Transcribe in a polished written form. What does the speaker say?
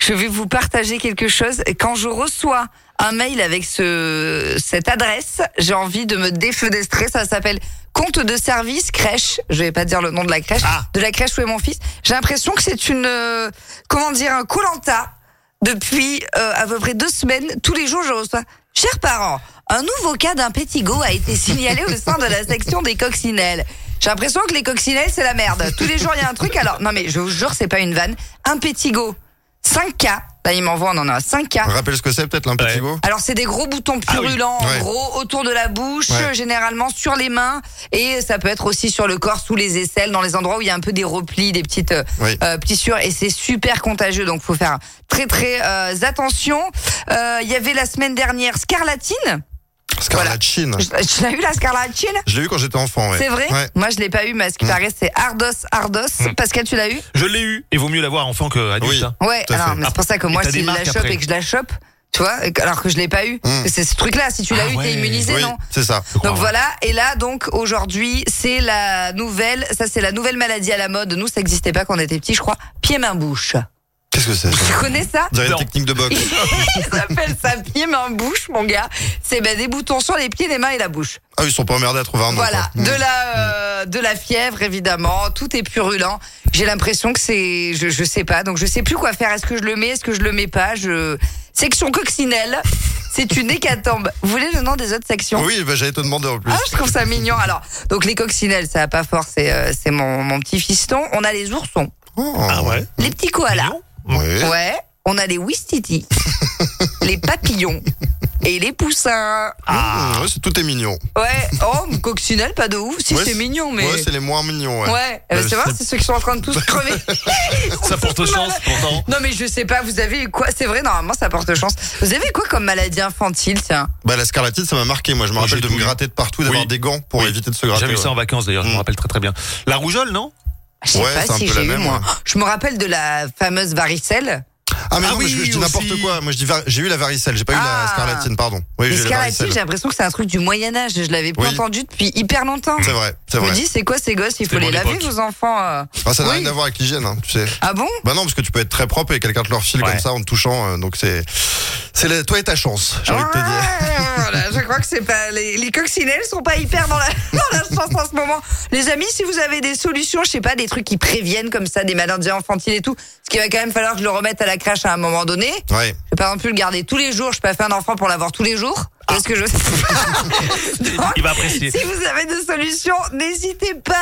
je vais vous partager quelque chose. Quand je reçois un mail avec cette adresse, j'ai envie de me défenestrer. Ça s'appelle compte de service crèche. Je vais pas dire le nom de la crèche. De la crèche où est mon fils. J'ai l'impression que c'est un Koh-Lanta. Depuis à peu près 2 semaines, tous les jours je reçois. Chers parents, un nouveau cas d'un pétigo a été signalé au sein de la section des coccinelles. J'ai l'impression que les coccinelles c'est la merde. Tous les jours il y a un truc. Alors non mais je vous jure c'est pas une vanne. Un pétigo, 5K. Là il m'envoie on en a 5K. Rappelle ce que c'est peut-être l'impétigo. Ouais. Alors c'est des gros boutons purulents, gros autour de la bouche, généralement sur les mains et ça peut être aussi sur le corps, sous les aisselles, dans les endroits où il y a un peu des replis, des petites plissures et c'est super contagieux donc faut faire très très attention. Il y avait la semaine dernière Scarlatine. Scarlatine. Voilà. Tu l'as eu la Scarlatine ? Je l'ai eu quand j'étais enfant, ouais. C'est vrai ? Ouais. Moi je l'ai pas eu mais ce qui paraît c'est Ardos. Pascal tu l'as eu ? Je l'ai eu et vaut mieux l'avoir enfant qu'adulte. Oui. Ouais, alors, mais c'est pour ça que moi si je la chope et que je la chope, tu vois, alors que je l'ai pas eu. C'est ce truc-là, si tu l'as eu, t'es immunisé, oui, non ? C'est ça. Donc voilà, et là donc aujourd'hui, c'est la nouvelle maladie à la mode. Nous ça n'existait pas quand on était petits, je crois. Pied-main-bouche. Qu'est-ce que c'est ? Tu connais ça ? On dirait une technique de boxe. Il s'appelle ça pied-main-bouche, mon gars. C'est des boutons sur les pieds, les mains et la bouche. Ah ils sont pas emmerdés à trouver un nom. Voilà, quoi. de la fièvre évidemment, tout est purulent. J'ai l'impression que c'est, je sais pas, donc je sais plus quoi faire. Est-ce que je le mets, est-ce que je le mets pas ? Section coccinelle, c'est une hécatombe. Vous voulez le nom des autres sections ? Oui, j'allais te demander en plus. Ah, je trouve ça mignon. Alors, donc les coccinelles, ça va pas fort, c'est mon petit fiston. On a les oursons, Ah ouais. les petits koalas. Ouais. Ouais, on a les ouistiti, les papillons et les poussins. Ouais, tout est mignon. Ouais, coccinelle, pas de ouf. Si, Ouais, c'est mignon, mais. Ouais, c'est les moins mignons, ouais. Ouais, c'est vrai, c'est ceux qui sont en train de tous crever. Ça porte chance pourtant. Non, mais je sais pas, vous avez quoi ? C'est vrai, normalement, ça porte chance. Vous avez quoi comme maladie infantile, tiens ? La scarlatine, ça m'a marqué. Moi, je me rappelle de me gratter de partout, d'avoir des gants pour éviter de se gratter. J'avais eu ça en vacances d'ailleurs, je me rappelle très très bien. La rougeole, non ? Je sais Ouais, pas c'est un si peu la j'ai eu, même, moi. ouais. Je me rappelle de la fameuse varicelle. Ah mais non, oui, mais je dis n'importe aussi. quoi. Moi je dis j'ai eu la varicelle, j'ai pas eu la scarlatine, pardon. Oui, Mais j'ai eu la scarlatine, varicelle. j'ai l'impression que c'est un truc du Moyen-Âge. Je l'avais pas entendu depuis hyper longtemps. C'est vrai, c'est Je me vrai. dis, c'est quoi ces gosses ? Il faut les mon laver, époque. vos enfants. Ah, ça n'a Oui. rien à voir avec l'hygiène, hein, tu sais. Ah bon ? Bah non, parce que tu peux être très propre et quelqu'un te le refile comme ça en te touchant, donc c'est toi et ta chance, j'ai envie de te dire. Voilà, je crois que c'est pas les coccinelles sont pas hyper dans la chance en ce moment. Les amis, si vous avez des solutions, je sais pas, des trucs qui préviennent comme ça des maladies infantiles et tout, ce qui va quand même falloir que je le remette à la crèche à un moment donné. Ouais. Je vais pas non plus le garder tous les jours, je peux pas faire un enfant pour l'avoir tous les jours. Qu'est-ce que je Il va apprécier. Si vous avez des solutions, n'hésitez pas.